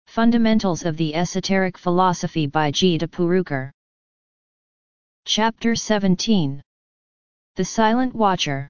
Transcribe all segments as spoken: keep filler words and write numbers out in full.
Fundamentals of the Esoteric Philosophy by G. de Purukar. Chapter seventeen. The Silent Watcher.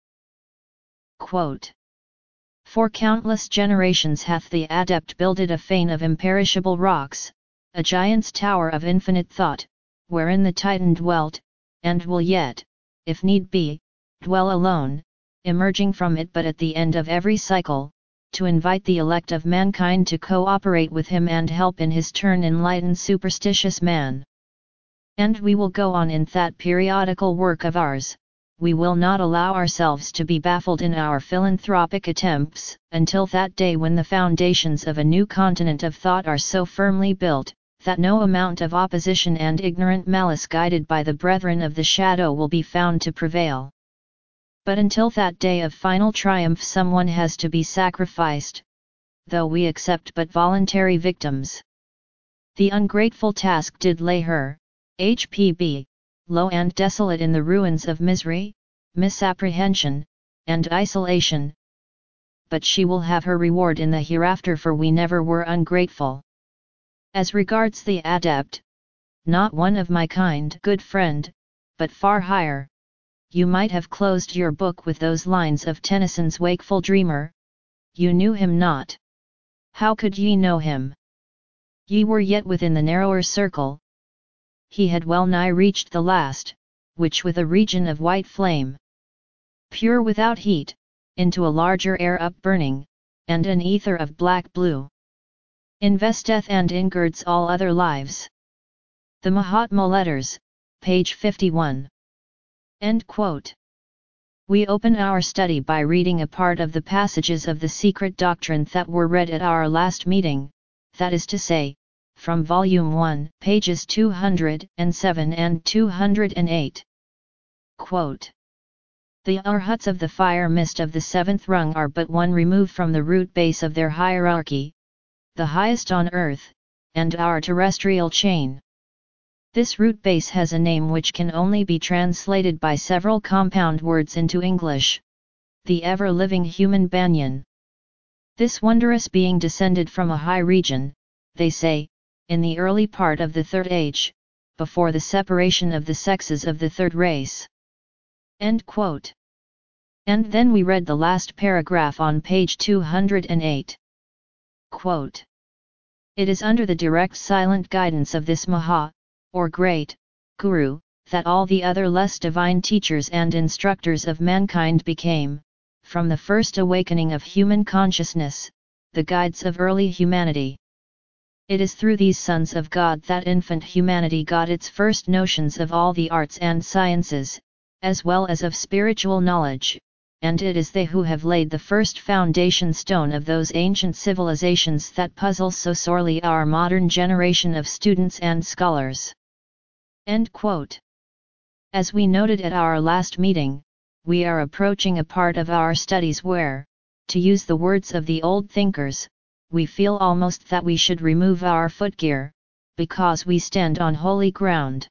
Quote, For countless generations hath the adept builded a fane of imperishable rocks, a giant's tower of infinite thought, wherein the Titan dwelt, and will yet, if need be, dwell alone, emerging from it but at the end of every cycle, to invite the elect of mankind to cooperate with him and help in his turn enlighten superstitious man. And we will go on in that periodical work of ours. We will not allow ourselves to be baffled in our philanthropic attempts, until that day when the foundations of a new continent of thought are so firmly built, that no amount of opposition and ignorant malice guided by the brethren of the shadow will be found to prevail. But until that day of final triumph someone has to be sacrificed, though we accept but voluntary victims. The ungrateful task did lay her, H P B, low and desolate in the ruins of misery, misapprehension, and isolation. But she will have her reward in the hereafter, for we never were ungrateful. As regards the adept, not one of my kind, good friend, but far higher. You might have closed your book with those lines of Tennyson's Wakeful Dreamer. You knew him not. How could ye know him? Ye were yet within the narrower circle. He had well nigh reached the last, which with a region of white flame, pure without heat, into a larger air upburning, and an ether of black blue, investeth and ingirds all other lives. The Mahatma Letters, page fifty-one. End quote. We open our study by reading a part of the passages of the secret doctrine that were read at our last meeting, that is to say, from Volume one, pages two hundred seven and two hundred eight. Quote, The arhats of the fire mist of the seventh rung are but one remove from the root base of their hierarchy, the highest on earth, and our terrestrial chain. This root base has a name which can only be translated by several compound words into English, the ever-living human banyan. This wondrous being descended from a high region, they say, in the early part of the Third Age, before the separation of the sexes of the third race. End quote. And then we read the last paragraph on page two hundred eight. Quote, It is under the direct silent guidance of this Maha, or great, Guru, that all the other less divine teachers and instructors of mankind became, from the first awakening of human consciousness, the guides of early humanity. It is through these sons of God that infant humanity got its first notions of all the arts and sciences, as well as of spiritual knowledge, and it is they who have laid the first foundation stone of those ancient civilizations that puzzle so sorely our modern generation of students and scholars. End quote. As we noted at our last meeting, we are approaching a part of our studies where, to use the words of the old thinkers, we feel almost that we should remove our footgear, because we stand on holy ground.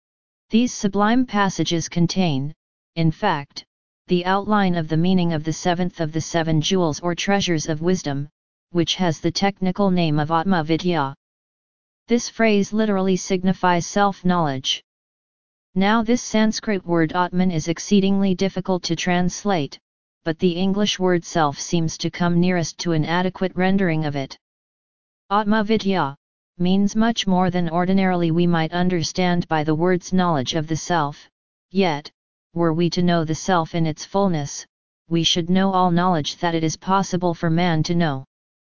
These sublime passages contain, in fact, the outline of the meaning of the seventh of the seven jewels or treasures of wisdom, which has the technical name of Atma Vidya. This phrase literally signifies self-knowledge. Now this Sanskrit word Atman is exceedingly difficult to translate, but the English word self seems to come nearest to an adequate rendering of it. Atma Vidya means much more than ordinarily we might understand by the words knowledge of the self, yet, were we to know the self in its fullness, we should know all knowledge that it is possible for man to know.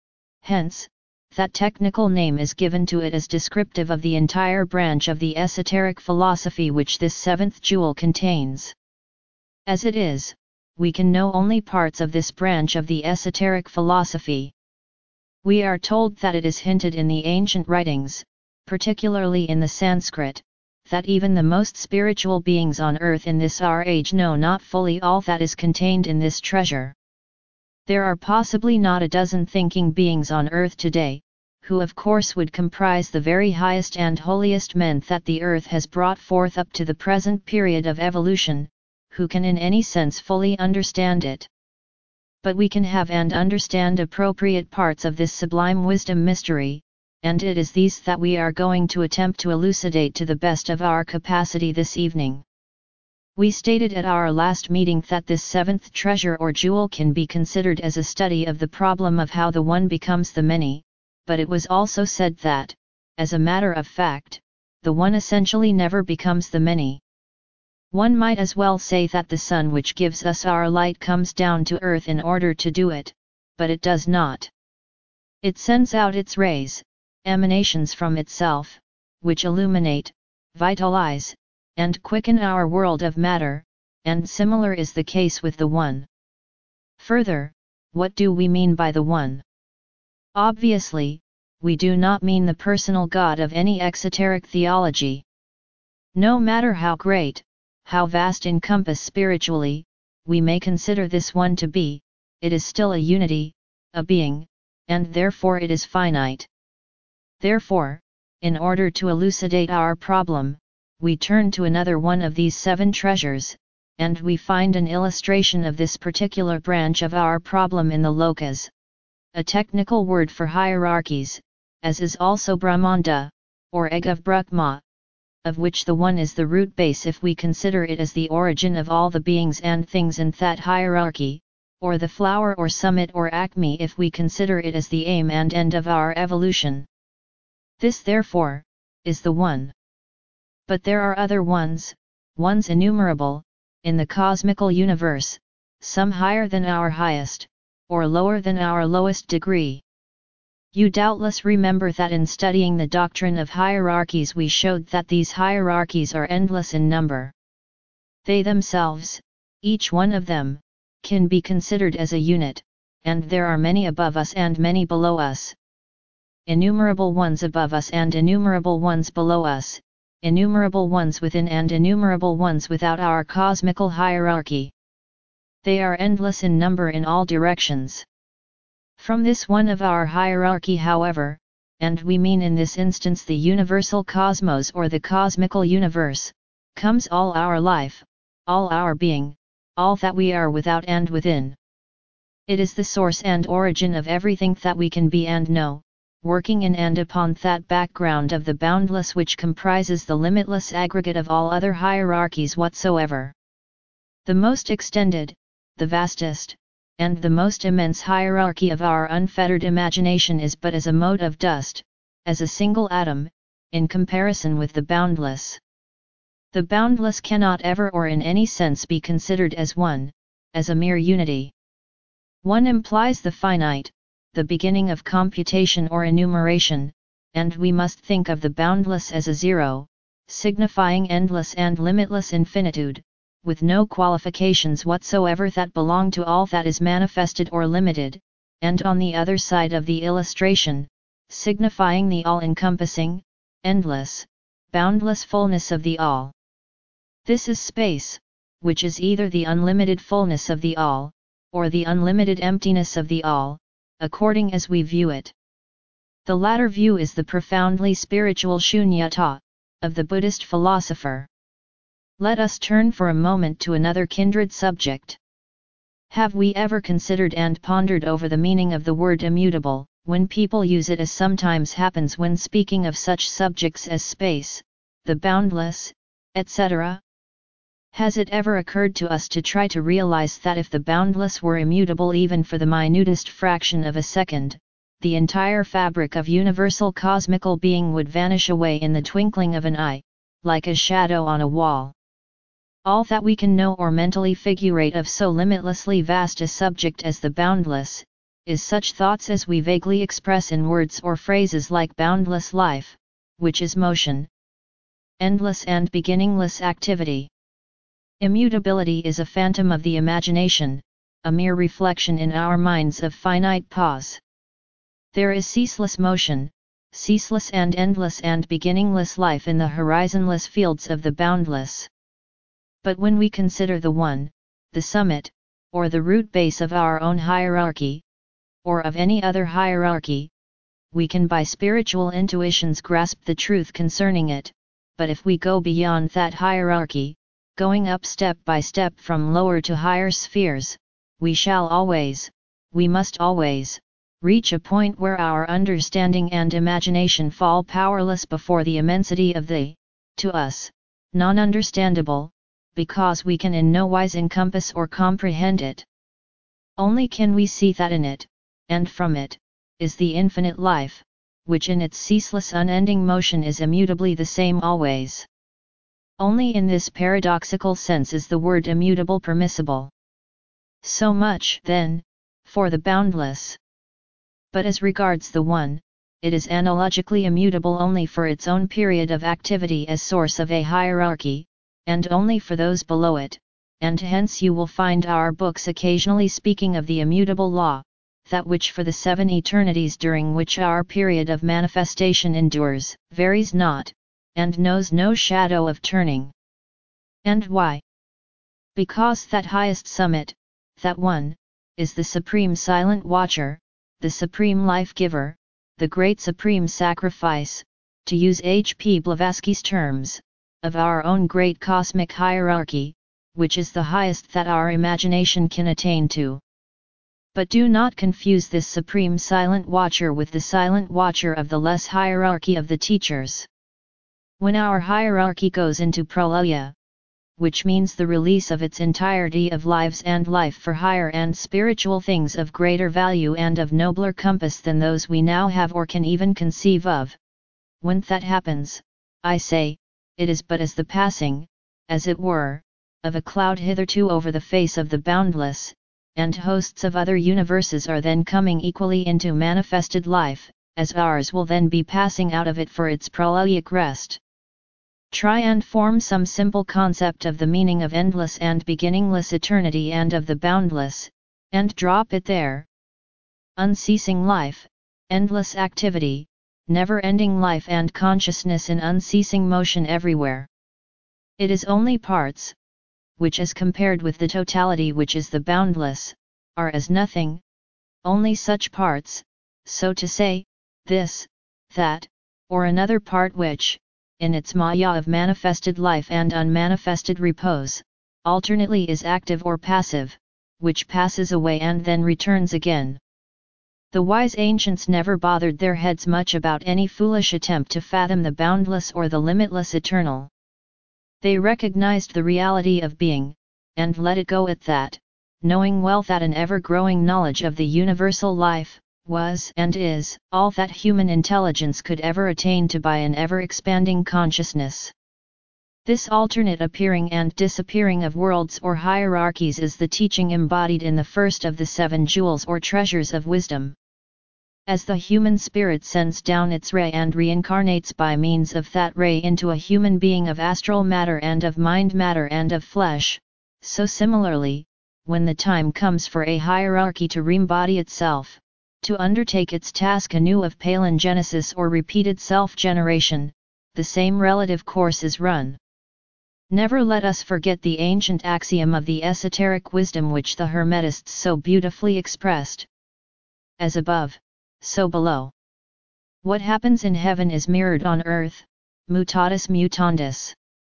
Hence, that technical name is given to it as descriptive of the entire branch of the esoteric philosophy which this seventh jewel contains. As it is, we can know only parts of this branch of the esoteric philosophy. We are told that it is hinted in the ancient writings, particularly in the Sanskrit, that even the most spiritual beings on earth in this our age know not fully all that is contained in this treasure. There are possibly not a dozen thinking beings on earth today, who of course would comprise the very highest and holiest men that the earth has brought forth up to the present period of evolution, who can in any sense fully understand it. But we can have and understand appropriate parts of this sublime wisdom mystery, and it is these that we are going to attempt to elucidate to the best of our capacity this evening. We stated at our last meeting that this seventh treasure or jewel can be considered as a study of the problem of how the one becomes the many, but it was also said that, as a matter of fact, the one essentially never becomes the many. One might as well say that the sun which gives us our light comes down to earth in order to do it, but it does not. It sends out its rays, emanations from itself, which illuminate, vitalize, and quicken our world of matter, and similar is the case with the One. Further, what do we mean by the One? Obviously, we do not mean the personal God of any exoteric theology. No matter how great, how vast in compass spiritually, we may consider this One to be, it is still a unity, a being, and therefore it is finite. Therefore, in order to elucidate our problem, we turn to another one of these seven treasures, and we find an illustration of this particular branch of our problem in the lokas, a technical word for hierarchies, as is also Brahmanda, or egg of Brahma, of which the one is the root base if we consider it as the origin of all the beings and things in that hierarchy, or the flower or summit or acme if we consider it as the aim and end of our evolution. This therefore, is the One. But there are other ones, ones innumerable, in the cosmical universe, some higher than our highest, or lower than our lowest degree. You doubtless remember that in studying the doctrine of hierarchies we showed that these hierarchies are endless in number. They themselves, each one of them, can be considered as a unit, and there are many above us and many below us. Innumerable ones above us and innumerable ones below us, innumerable ones within and innumerable ones without our cosmical hierarchy. They are endless in number in all directions. From this one of our hierarchy, however, and we mean in this instance the universal cosmos or the cosmical universe, comes all our life, all our being, all that we are without and within. It is the source and origin of everything that we can be and know, working in and upon that background of the boundless which comprises the limitless aggregate of all other hierarchies whatsoever. The most extended, the vastest, and the most immense hierarchy of our unfettered imagination is but as a mote of dust, as a single atom, in comparison with the boundless. The boundless cannot ever or in any sense be considered as one, as a mere unity. One implies the finite, the beginning of computation or enumeration, and we must think of the boundless as a zero, signifying endless and limitless infinitude, with no qualifications whatsoever that belong to all that is manifested or limited, and on the other side of the illustration, signifying the all-encompassing, endless, boundless fullness of the all. This is space, which is either the unlimited fullness of the all, or the unlimited emptiness of the all, according as we view it. The latter view is the profoundly spiritual shunyata, of the Buddhist philosopher. Let us turn for a moment to another kindred subject. Have we ever considered and pondered over the meaning of the word immutable, when people use it as sometimes happens when speaking of such subjects as space, the boundless, et cetera? Has it ever occurred to us to try to realize that if the boundless were immutable even for the minutest fraction of a second, the entire fabric of universal cosmical being would vanish away in the twinkling of an eye, like a shadow on a wall? All that we can know or mentally figurate of so limitlessly vast a subject as the boundless, is such thoughts as we vaguely express in words or phrases like boundless life, which is motion, endless and beginningless activity. Immutability is a phantom of the imagination, a mere reflection in our minds of finite pause. There is ceaseless motion, ceaseless and endless and beginningless life in the horizonless fields of the boundless. But when we consider the one, the summit, or the root base of our own hierarchy, or of any other hierarchy, we can by spiritual intuitions grasp the truth concerning it, but if we go beyond that hierarchy, going up step by step from lower to higher spheres, we shall always, we must always, reach a point where our understanding and imagination fall powerless before the immensity of the, to us, non-understandable, because we can in no wise encompass or comprehend it. Only can we see that in it, and from it, is the infinite life, which in its ceaseless unending motion is immutably the same always. Only in this paradoxical sense is the word immutable permissible. So much, then, for the boundless. But as regards the one, it is analogically immutable only for its own period of activity as source of a hierarchy, and only for those below it, and hence you will find our books occasionally speaking of the immutable law, that which for the seven eternities during which our period of manifestation endures, varies not, and knows no shadow of turning. And why? Because that highest summit, that one, is the supreme silent watcher, the supreme life-giver, the great supreme sacrifice, to use H P Blavatsky's terms, of our own great cosmic hierarchy, which is the highest that our imagination can attain to. But do not confuse this supreme silent watcher with the silent watcher of the less hierarchy of the teachers. When our hierarchy goes into pralaya, which means the release of its entirety of lives and life for higher and spiritual things of greater value and of nobler compass than those we now have or can even conceive of. When that happens, I say, it is but as the passing, as it were, of a cloud hitherto over the face of the boundless, and hosts of other universes are then coming equally into manifested life, as ours will then be passing out of it for its pralayic rest. Try and form some simple concept of the meaning of endless and beginningless eternity and of the boundless, and drop it there. Unceasing life, endless activity, never-ending life and consciousness in unceasing motion everywhere. It is only parts, which as compared with the totality which is the boundless, are as nothing, only such parts, so to say, this, that, or another part which, in its maya of manifested life and unmanifested repose, alternately is active or passive, which passes away and then returns again. The wise ancients never bothered their heads much about any foolish attempt to fathom the boundless or the limitless eternal. They recognized the reality of being, and let it go at that, knowing well that an ever-growing knowledge of the universal life, was and is, all that human intelligence could ever attain to by an ever-expanding consciousness. This alternate appearing and disappearing of worlds or hierarchies is the teaching embodied in the first of the seven jewels or treasures of wisdom. As the human spirit sends down its ray and reincarnates by means of that ray into a human being of astral matter and of mind matter and of flesh, so similarly, when the time comes for a hierarchy to re-embody itself, to undertake its task anew of palingenesis or repeated self-generation, the same relative course is run. Never let us forget the ancient axiom of the esoteric wisdom which the Hermetists so beautifully expressed. As above, so below. What happens in heaven is mirrored on earth, mutatis mutandis.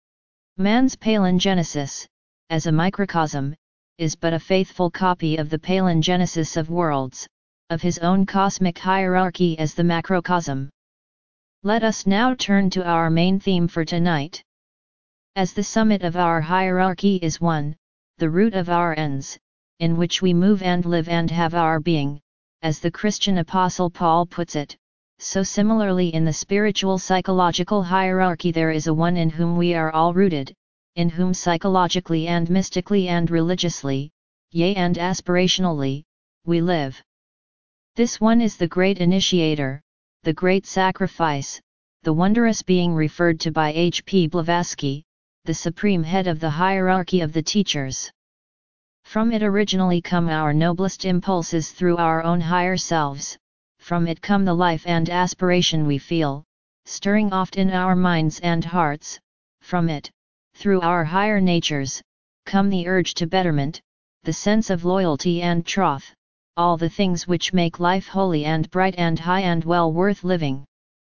Man's palingenesis, as a microcosm, is but a faithful copy of the palingenesis of worlds, of his own cosmic hierarchy as the macrocosm. Let us now turn to our main theme for tonight. As the summit of our hierarchy is one, the root of our ends, in which we move and live and have our being, as the Christian apostle Paul puts it, so similarly in the spiritual psychological hierarchy there is a one in whom we are all rooted, in whom psychologically and mystically and religiously, yea and aspirationally, we live. This one is the great initiator, the great sacrifice, the wondrous being referred to by H P Blavatsky, the supreme head of the hierarchy of the teachers. From it originally come our noblest impulses through our own higher selves, from it come the life and aspiration we feel, stirring oft in our minds and hearts, from it, through our higher natures, come the urge to betterment, the sense of loyalty and troth, all the things which make life holy and bright and high and well worth living.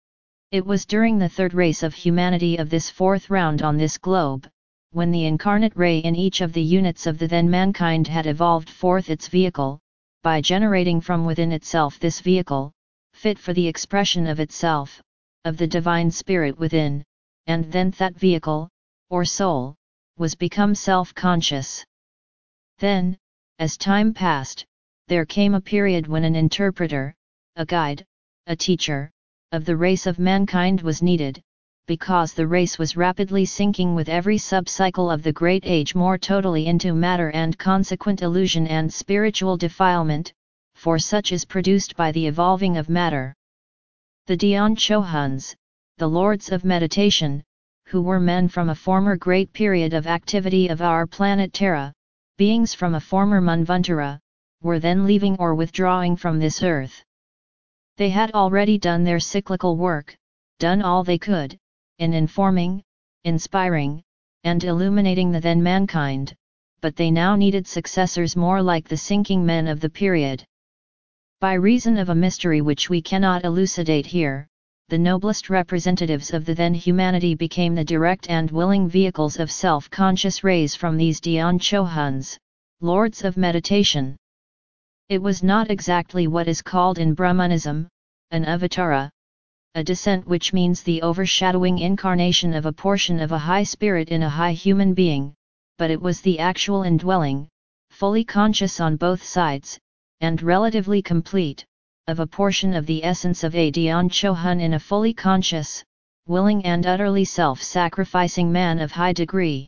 It was during the third race of humanity of this fourth round on this globe, when the incarnate ray in each of the units of the then mankind had evolved forth its vehicle, by generating from within itself this vehicle, fit for the expression of itself, of the divine spirit within, and then that vehicle, or soul, was become self-conscious. Then, as time passed, there came a period when an interpreter, a guide, a teacher, of the race of mankind was needed, because the race was rapidly sinking with every sub-cycle of the great age more totally into matter and consequent illusion and spiritual defilement, for such is produced by the evolving of matter. The Dian Chohuns, the lords of meditation, who were men from a former great period of activity of our planet Terra, beings from a former Manvantara, were then leaving or withdrawing from this earth. They had already done their cyclical work, done all they could, in informing, inspiring, and illuminating the then mankind, but they now needed successors more like the sinking men of the period. By reason of a mystery which we cannot elucidate here, the noblest representatives of the then humanity became the direct and willing vehicles of self-conscious rays from these Dian Chohuns, lords of meditation. It was not exactly what is called in Brahmanism, an avatara, a descent, which means the overshadowing incarnation of a portion of a high spirit in a high human being, but it was the actual indwelling, fully conscious on both sides, and relatively complete, of a portion of the essence of a Dian Chohun in a fully conscious, willing and utterly self-sacrificing man of high degree.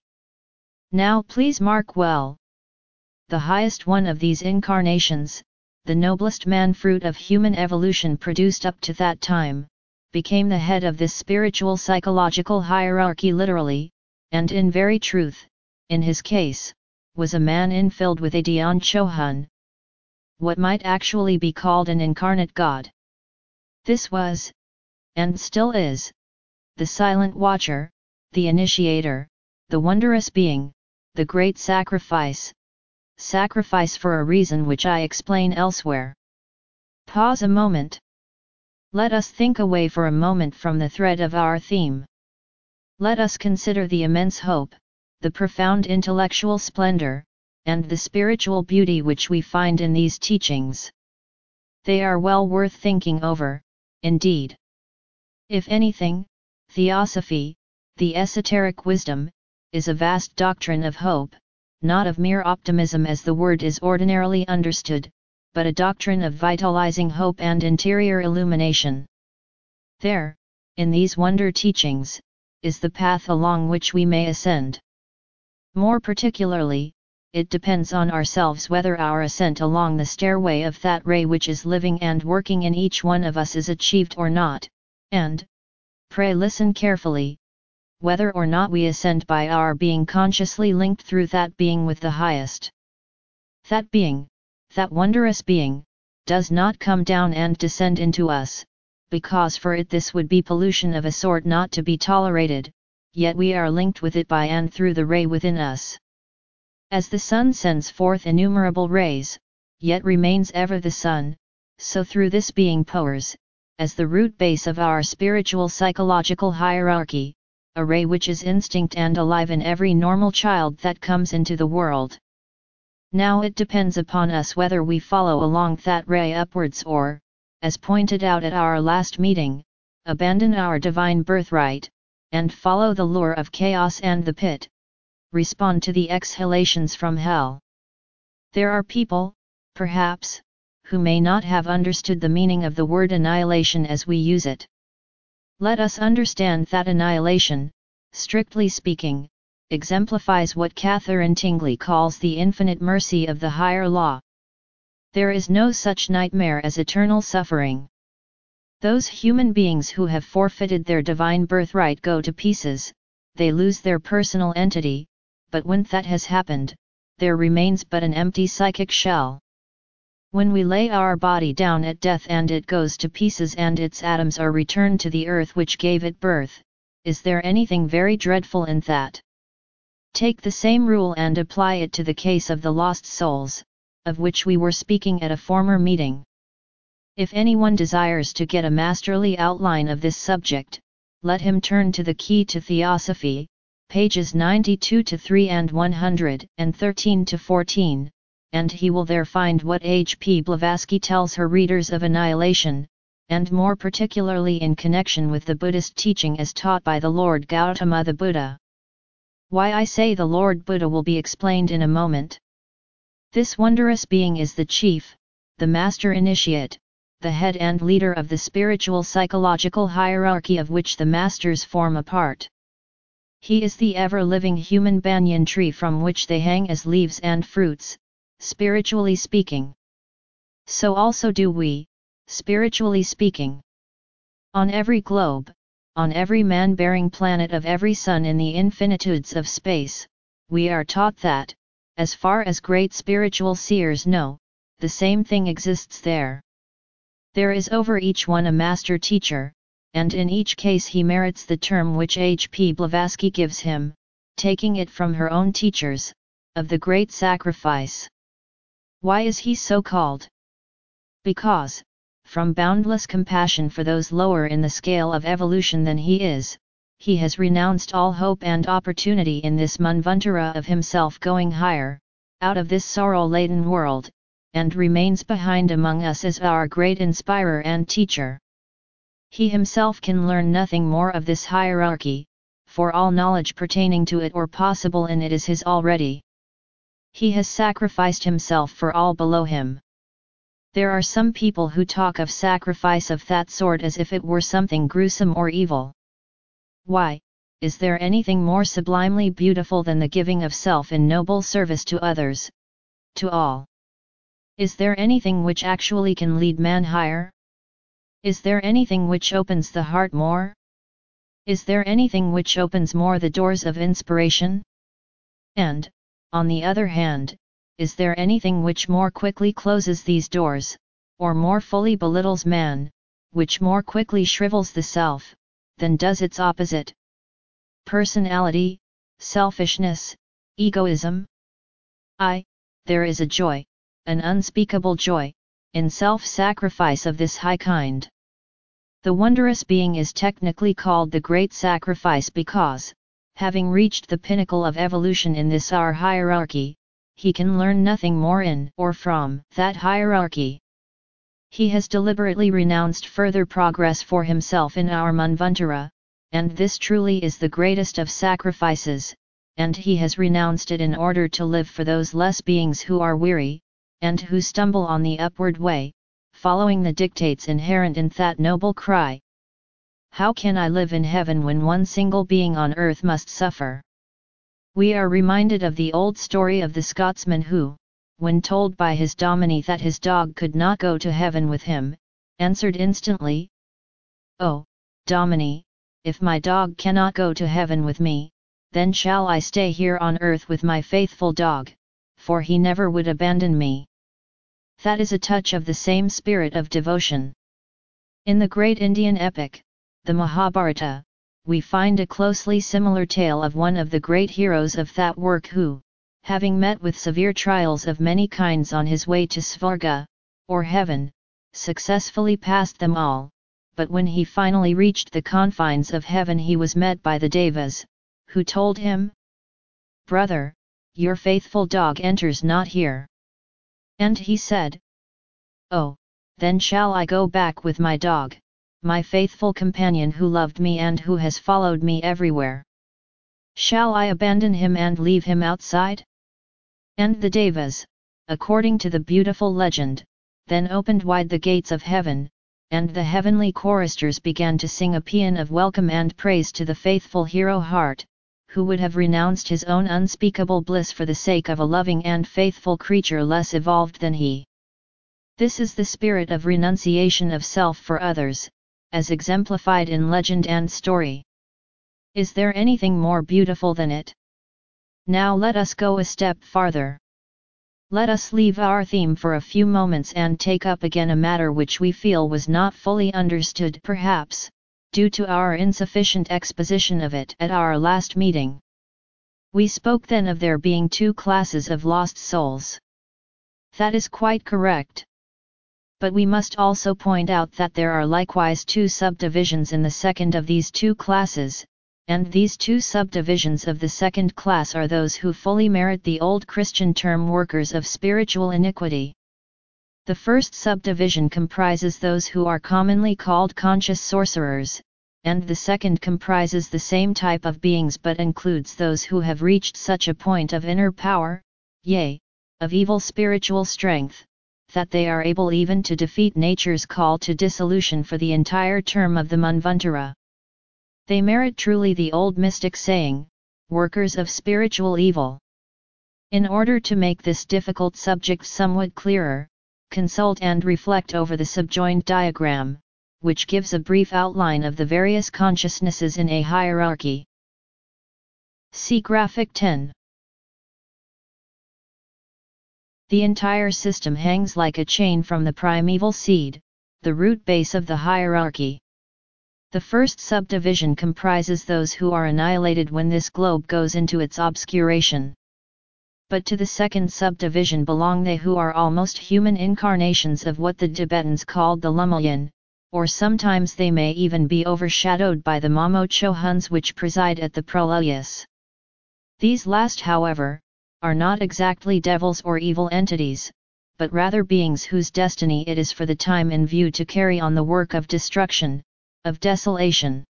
Now please mark well. The highest one of these incarnations, the noblest man fruit of human evolution produced up to that time, became the head of this spiritual psychological hierarchy literally, and in very truth, in his case, was a man infilled with a Dian Chohun, what might actually be called an incarnate God. This was, and still is, the silent watcher, the initiator, the wondrous being, the great sacrifice. Sacrifice for a reason which I explain elsewhere. Pause a moment. Let us think away for a moment from the thread of our theme. Let us consider the immense hope, the profound intellectual splendor, and the spiritual beauty which we find in these teachings. They are well worth thinking over, indeed. If anything, Theosophy, the esoteric wisdom, is a vast doctrine of hope, not of mere optimism as the word is ordinarily understood, but a doctrine of vitalizing hope and interior illumination. There, in these wonder teachings, is the path along which we may ascend. More particularly, it depends on ourselves whether our ascent along the stairway of that ray which is living and working in each one of us is achieved or not, and, pray listen carefully, whether or not we ascend by our being consciously linked through that being with the highest. That being, that wondrous being, does not come down and descend into us, because for it this would be pollution of a sort not to be tolerated, yet we are linked with it by and through the ray within us. As the sun sends forth innumerable rays, yet remains ever the sun, so through this being pours, as the root base of our spiritual psychological hierarchy, a ray which is instinct and alive in every normal child that comes into the world. Now it depends upon us whether we follow along that ray upwards or, as pointed out at our last meeting, abandon our divine birthright, and follow the lure of chaos and the pit, respond to the exhalations from hell. There are people, perhaps, who may not have understood the meaning of the word annihilation as we use it. Let us understand that annihilation, strictly speaking, exemplifies what Catherine Tingley calls the infinite mercy of the higher law. There is no such nightmare as eternal suffering. Those human beings who have forfeited their divine birthright go to pieces, they lose their personal entity, but when that has happened, there remains but an empty psychic shell. When we lay our body down at death and it goes to pieces and its atoms are returned to the earth which gave it birth, is there anything very dreadful in that? Take the same rule and apply it to the case of the lost souls, of which we were speaking at a former meeting. If anyone desires to get a masterly outline of this subject, let him turn to the Key to Theosophy, pages ninety-two to three and one hundred thirteen to fourteen, and he will there find what H P Blavatsky tells her readers of annihilation, and more particularly in connection with the Buddhist teaching as taught by the Lord Gautama the Buddha. Why I say the Lord Buddha will be explained in a moment. This wondrous being is the chief, the master initiate, the head and leader of the spiritual psychological hierarchy of which the masters form a part. He is the ever-living human banyan tree from which they hang as leaves and fruits, spiritually speaking. So also do we, spiritually speaking. On every globe, on every man-bearing planet of every sun in the infinitudes of space, we are taught that, as far as great spiritual seers know, the same thing exists there. There is over each one a master teacher, and in each case he merits the term which H P Blavatsky gives him, taking it from her own teachers, of the great sacrifice. Why is he so called? Because, from boundless compassion for those lower in the scale of evolution than he is, he has renounced all hope and opportunity in this manvantara of himself going higher, out of this sorrow-laden world, and remains behind among us as our great inspirer and teacher. He himself can learn nothing more of this hierarchy, for all knowledge pertaining to it or possible in it is his already. He has sacrificed himself for all below him. There are some people who talk of sacrifice of that sort as if it were something gruesome or evil. Why, is there anything more sublimely beautiful than the giving of self in noble service to others, to all? Is there anything which actually can lead man higher? Is there anything which opens the heart more? Is there anything which opens more the doors of inspiration? And, on the other hand, is there anything which more quickly closes these doors, or more fully belittles man, which more quickly shrivels the self, than does its opposite? Personality, selfishness, egoism? Aye, there is a joy, an unspeakable joy, in self-sacrifice of this high kind. The wondrous being is technically called the Great Sacrifice because, having reached the pinnacle of evolution in this our hierarchy, he can learn nothing more in or from that hierarchy. He has deliberately renounced further progress for himself in our manvantara, and this truly is the greatest of sacrifices, and he has renounced it in order to live for those less beings who are weary, and who stumble on the upward way, following the dictates inherent in that noble cry. How can I live in heaven when one single being on earth must suffer? We are reminded of the old story of the Scotsman who, when told by his dominie that his dog could not go to heaven with him, answered instantly, "Oh, dominie, if my dog cannot go to heaven with me, then shall I stay here on earth with my faithful dog, for he never would abandon me." That is a touch of the same spirit of devotion. In the great Indian epic, the Mahabharata, we find a closely similar tale of one of the great heroes of that work who, having met with severe trials of many kinds on his way to Svarga, or heaven, successfully passed them all, but when he finally reached the confines of heaven he was met by the Devas, who told him, "Brother, your faithful dog enters not here." And he said, "Oh, then shall I go back with my dog, my faithful companion who loved me and who has followed me everywhere? Shall I abandon him and leave him outside?" And the Devas, according to the beautiful legend, then opened wide the gates of heaven, and the heavenly choristers began to sing a paean of welcome and praise to the faithful hero heart, who would have renounced his own unspeakable bliss for the sake of a loving and faithful creature less evolved than he. This is the spirit of renunciation of self for others, as exemplified in legend and story. Is there anything more beautiful than it? Now let us go a step farther. Let us leave our theme for a few moments and take up again a matter which we feel was not fully understood perhaps, due to our insufficient exposition of it at our last meeting. We spoke then of there being two classes of lost souls. That is quite correct. But we must also point out that there are likewise two subdivisions in the second of these two classes, and these two subdivisions of the second class are those who fully merit the old Christian term workers of spiritual iniquity. The first subdivision comprises those who are commonly called conscious sorcerers, and the second comprises the same type of beings but includes those who have reached such a point of inner power, yea, of evil spiritual strength, that they are able even to defeat nature's call to dissolution for the entire term of the Manvantara. They merit truly the old mystic saying, workers of spiritual evil. In order to make this difficult subject somewhat clearer, consult and reflect over the subjoined diagram, which gives a brief outline of the various consciousnesses in a hierarchy. See Graphic ten. The entire system hangs like a chain from the primeval seed, the root base of the hierarchy. The first subdivision comprises those who are annihilated when this globe goes into its obscuration. But to the second subdivision belong they who are almost human incarnations of what the Tibetans called the Lumayan, or sometimes they may even be overshadowed by the Mamo Chohuns which preside at the Pralayas. These last, however, are not exactly devils or evil entities, but rather beings whose destiny it is for the time in view to carry on the work of destruction, of desolation.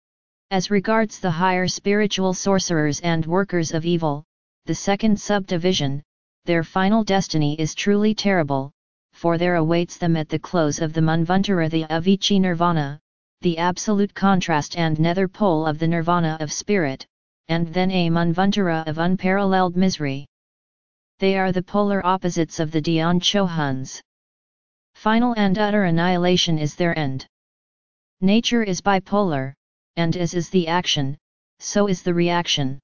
As regards the higher spiritual sorcerers and workers of evil, the second subdivision, their final destiny is truly terrible, for there awaits them at the close of the Manvantara the Avicii Nirvana, the absolute contrast and nether pole of the Nirvana of spirit, and then a Manvantara of unparalleled misery. They are the polar opposites of the Dhyan Chohuns. Final and utter annihilation is their end. Nature is bipolar, and as is the action, so is the reaction.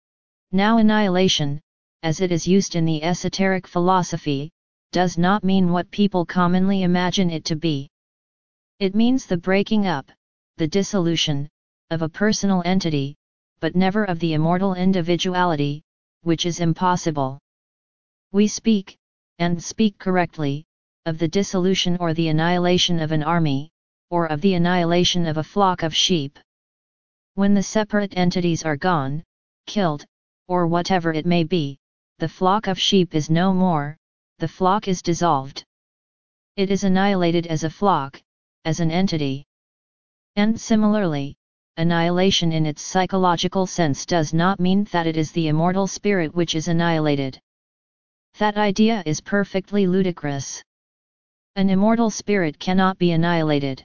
Now annihilation, as it is used in the esoteric philosophy, does not mean what people commonly imagine it to be. It means the breaking up, the dissolution, of a personal entity, but never of the immortal individuality, which is impossible. We speak, and speak correctly, of the dissolution or the annihilation of an army, or of the annihilation of a flock of sheep. When the separate entities are gone, killed, or whatever it may be, the flock of sheep is no more, the flock is dissolved. It is annihilated as a flock, as an entity. And similarly, annihilation in its psychological sense does not mean that it is the immortal spirit which is annihilated. That idea is perfectly ludicrous. An immortal spirit cannot be annihilated.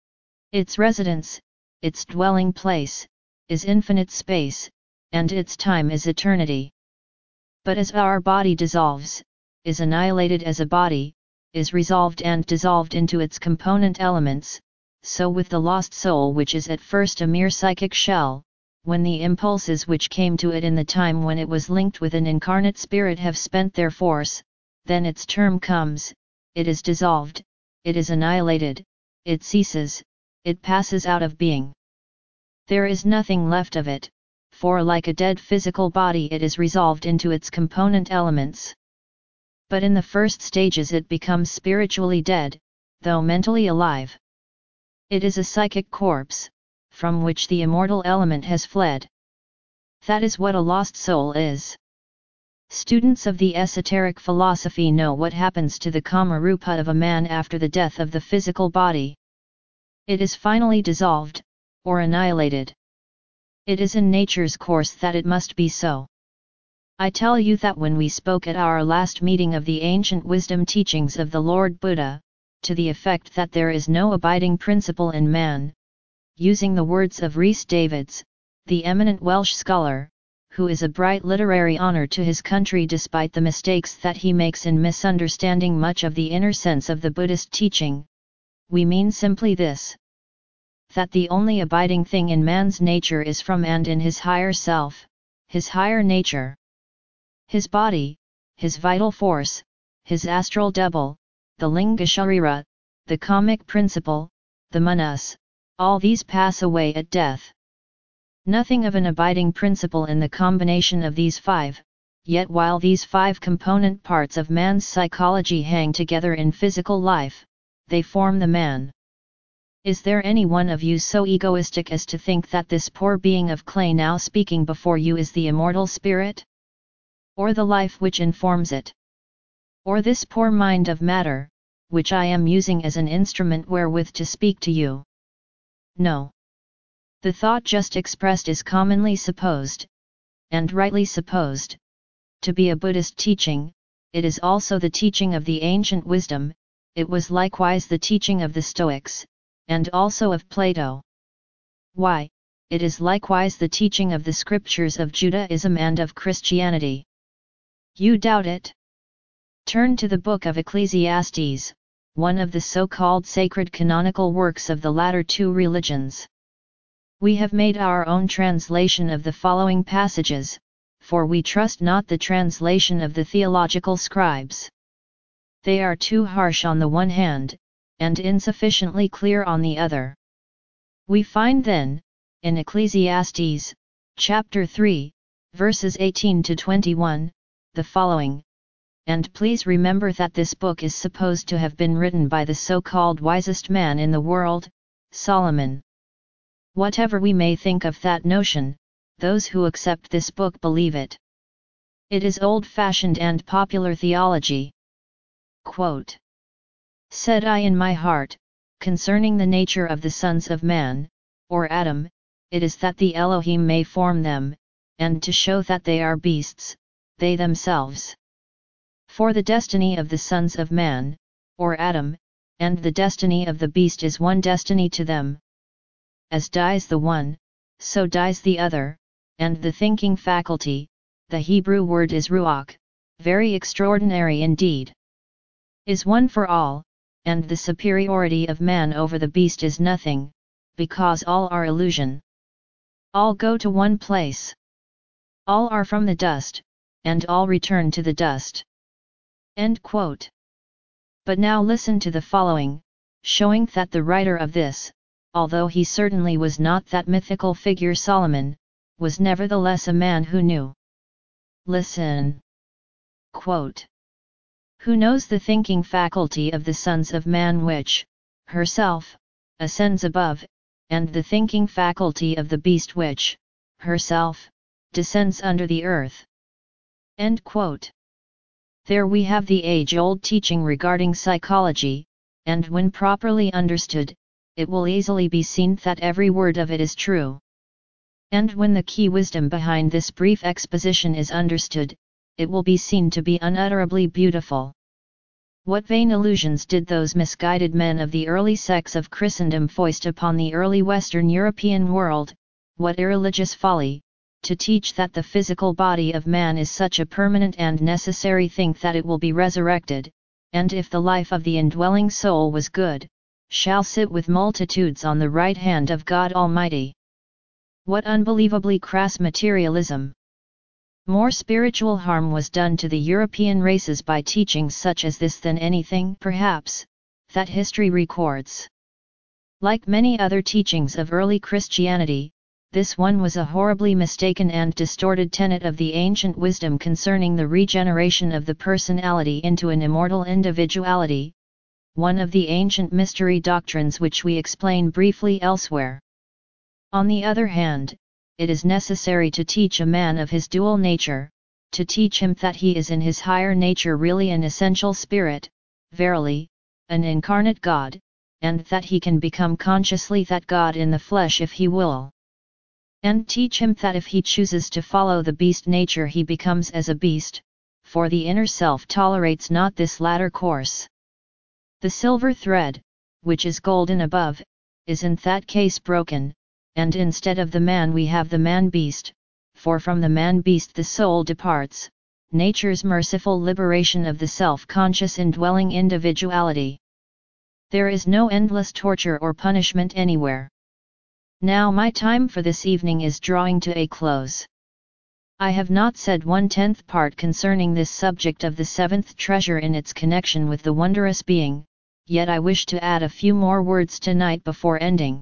Its residence, its dwelling place, is infinite space, and its time is eternity. But as our body dissolves, is annihilated as a body, is resolved and dissolved into its component elements, so with the lost soul which is at first a mere psychic shell, when the impulses which came to it in the time when it was linked with an incarnate spirit have spent their force, then its term comes, it is dissolved, it is annihilated, it ceases, it passes out of being. There is nothing left of it, for like a dead physical body it is resolved into its component elements. But in the first stages it becomes spiritually dead, though mentally alive. It is a psychic corpse, from which the immortal element has fled. That is what a lost soul is. Students of the esoteric philosophy know what happens to the Kamarupa of a man after the death of the physical body. It is finally dissolved, or annihilated. It is in nature's course that it must be so. I tell you that when we spoke at our last meeting of the ancient wisdom teachings of the Lord Buddha, to the effect that there is no abiding principle in man, using the words of Rhys Davids, the eminent Welsh scholar, who is a bright literary honor to his country despite the mistakes that he makes in misunderstanding much of the inner sense of the Buddhist teaching, we mean simply this: that the only abiding thing in man's nature is from and in his higher self, his higher nature. His body, his vital force, his astral double, the linga sharira, the kamic principle, the manas, all these pass away at death. Nothing of an abiding principle in the combination of these five, yet while these five component parts of man's psychology hang together in physical life, they form the man. Is there any one of you so egoistic as to think that this poor being of clay now speaking before you is the immortal spirit? Or the life which informs it? Or this poor mind of matter, which I am using as an instrument wherewith to speak to you? No. The thought just expressed is commonly supposed, and rightly supposed, to be a Buddhist teaching. It is also the teaching of the ancient wisdom, it was likewise the teaching of the Stoics, and also of Plato. Why, it is likewise the teaching of the scriptures of Judaism and of Christianity. You doubt it? Turn to the book of Ecclesiastes, one of the so-called sacred canonical works of the latter two religions. We have made our own translation of the following passages, for we trust not the translation of the theological scribes. They are too harsh on the one hand, and insufficiently clear on the other. We find then, in Ecclesiastes, chapter three, verses eighteen to twenty-one, the following, and please remember that this book is supposed to have been written by the so-called wisest man in the world, Solomon. Whatever we may think of that notion, those who accept this book believe it. It is old-fashioned and popular theology. Quote, Said I in my heart, concerning the nature of the sons of man, or Adam, it is that the Elohim may form them, and to show that they are beasts, they themselves. For the destiny of the sons of man, or Adam, and the destiny of the beast is one destiny to them. As dies the one, so dies the other, and the thinking faculty, the Hebrew word is ruach, very extraordinary indeed, is one for all, and the superiority of man over the beast is nothing, because all are illusion. All go to one place. All are from the dust, and all return to the dust. End quote. But now listen to the following, showing that the writer of this, although he certainly was not that mythical figure Solomon, was nevertheless a man who knew. Listen. Quote. Who knows the thinking faculty of the sons of man which, herself, ascends above, and the thinking faculty of the beast which, herself, descends under the earth. End quote. There we have the age-old teaching regarding psychology, and when properly understood, it will easily be seen that every word of it is true. And when the key wisdom behind this brief exposition is understood, it will be seen to be unutterably beautiful. What vain illusions did those misguided men of the early sects of Christendom foist upon the early Western European world, what irreligious folly, to teach that the physical body of man is such a permanent and necessary thing that it will be resurrected, and if the life of the indwelling soul was good, shall sit with multitudes on the right hand of God Almighty. What unbelievably crass materialism! More spiritual harm was done to the European races by teachings such as this than anything, perhaps, that history records. Like many other teachings of early Christianity, this one was a horribly mistaken and distorted tenet of the ancient wisdom concerning the regeneration of the personality into an immortal individuality, one of the ancient mystery doctrines which we explain briefly elsewhere. On the other hand, it is necessary to teach a man of his dual nature, to teach him that he is in his higher nature really an essential spirit, verily, an incarnate God, and that he can become consciously that God in the flesh if he will. And teach him that if he chooses to follow the beast nature he becomes as a beast, for the inner self tolerates not this latter course. The silver thread, which is golden above, is in that case broken, and instead of the man we have the man-beast, for from the man-beast the soul departs, nature's merciful liberation of the self-conscious indwelling individuality. There is no endless torture or punishment anywhere. Now my time for this evening is drawing to a close. I have not said one-tenth part concerning this subject of the seventh treasure in its connection with the wondrous being, yet I wish to add a few more words tonight before ending.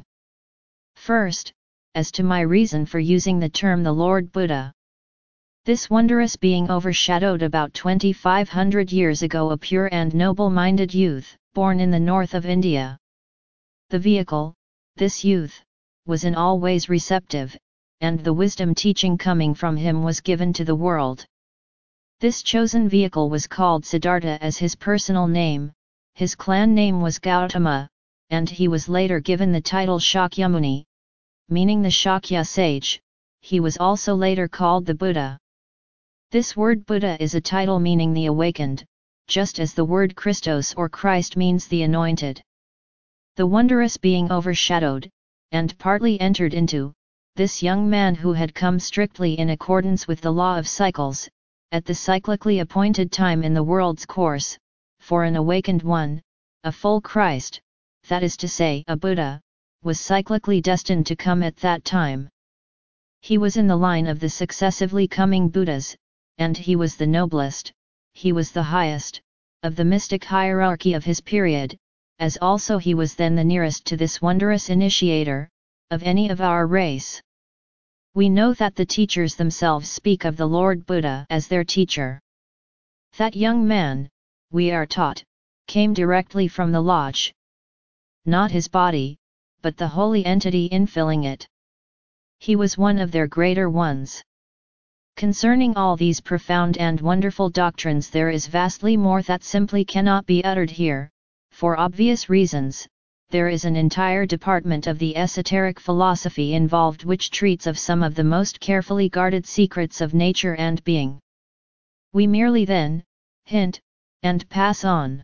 First, as to my reason for using the term the Lord Buddha. This wondrous being overshadowed about twenty-five hundred years ago a pure and noble-minded youth, born in the north of India. The vehicle, this youth, was in all ways receptive, and the wisdom teaching coming from him was given to the world. This chosen vehicle was called Siddhartha as his personal name, his clan name was Gautama, and he was later given the title Shakyamuni, meaning the Shakya sage. He was also later called the Buddha. This word Buddha is a title meaning the awakened, just as the word Christos or Christ means the anointed. The wondrous being overshadowed, and partly entered into, this young man who had come strictly in accordance with the law of cycles, at the cyclically appointed time in the world's course, for an awakened one, a full Christ, that is to say a Buddha, was cyclically destined to come at that time. He was in the line of the successively coming Buddhas, and he was the noblest, he was the highest, of the mystic hierarchy of his period, as also he was then the nearest to this wondrous initiator, of any of our race. We know that the teachers themselves speak of the Lord Buddha as their teacher. That young man, we are taught, came directly from the lodge. Not his body, but the holy entity infilling it. He was one of their greater ones. Concerning all these profound and wonderful doctrines there is vastly more that simply cannot be uttered here, for obvious reasons. There is an entire department of the esoteric philosophy involved which treats of some of the most carefully guarded secrets of nature and being. We merely then, hint, and pass on.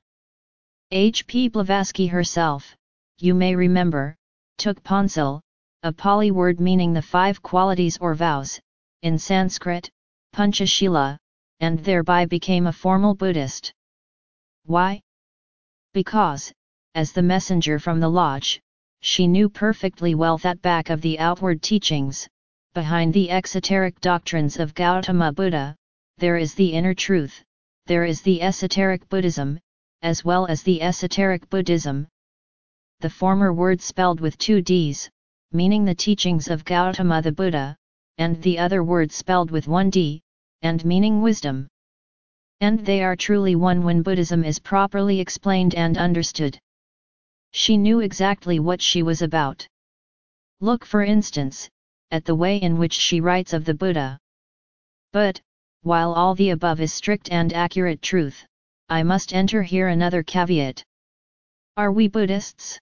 H P Blavatsky herself, you may remember, took Panchal, a Pali word meaning the five qualities or vows, in Sanskrit, Panchashila, and thereby became a formal Buddhist. Why? Because, as the messenger from the lodge, she knew perfectly well that back of the outward teachings, behind the exoteric doctrines of Gautama Buddha, there is the inner truth, there is the esoteric Buddhism, as well as the esoteric Buddhism. The former word spelled with two D's, meaning the teachings of Gautama the Buddha, and the other word spelled with one D, and meaning wisdom. And they are truly one when Buddhism is properly explained and understood. She knew exactly what she was about. Look for instance, at the way in which she writes of the Buddha. But, while all the above is strict and accurate truth, I must enter here another caveat. Are we Buddhists?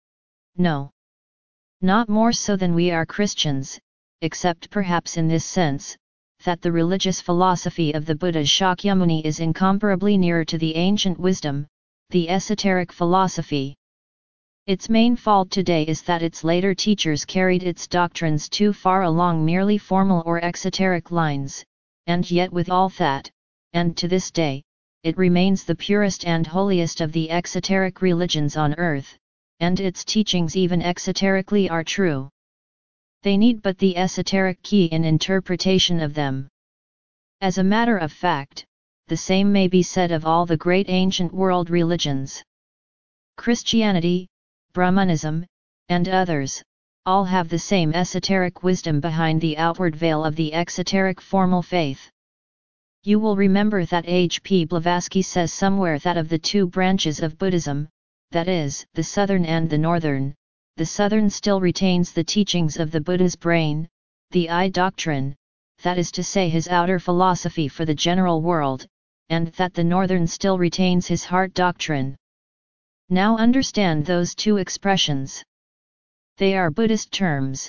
No. Not more so than we are Christians, except perhaps in this sense, that the religious philosophy of the Buddha Shakyamuni is incomparably nearer to the ancient wisdom, the esoteric philosophy. Its main fault today is that its later teachers carried its doctrines too far along merely formal or exoteric lines, and yet with all that, and to this day, it remains the purest and holiest of the exoteric religions on earth, and its teachings even exoterically are true. They need but the esoteric key in interpretation of them. As a matter of fact, the same may be said of all the great ancient world religions. Christianity, Brahmanism, and others, all have the same esoteric wisdom behind the outward veil of the exoteric formal faith. You will remember that H P Blavatsky says somewhere that of the two branches of Buddhism, that is, the southern and the northern, the southern still retains the teachings of the Buddha's brain, the I doctrine, that is to say his outer philosophy for the general world, and that the northern still retains his heart doctrine. Now understand those two expressions. They are Buddhist terms.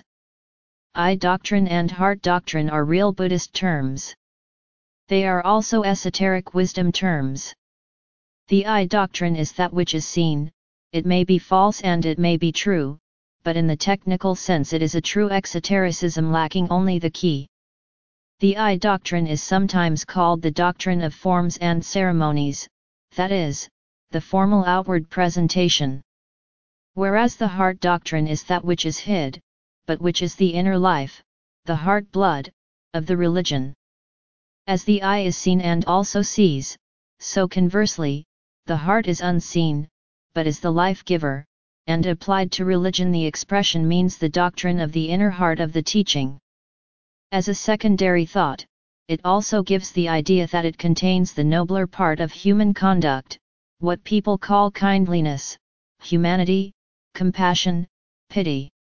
I doctrine and heart doctrine are real Buddhist terms. They are also esoteric wisdom terms. The I doctrine is that which is seen, it may be false and it may be true, but in the technical sense it is a true exotericism lacking only the key. The I doctrine is sometimes called the doctrine of forms and ceremonies, that is, the formal outward presentation. Whereas the heart doctrine is that which is hid, but which is the inner life, the heart blood, of the religion. As the eye is seen and also sees, so conversely, the heart is unseen, but is the life-giver, and applied to religion the expression means the doctrine of the inner heart of the teaching. As a secondary thought, it also gives the idea that it contains the nobler part of human conduct, what people call kindliness, humanity, compassion, pity.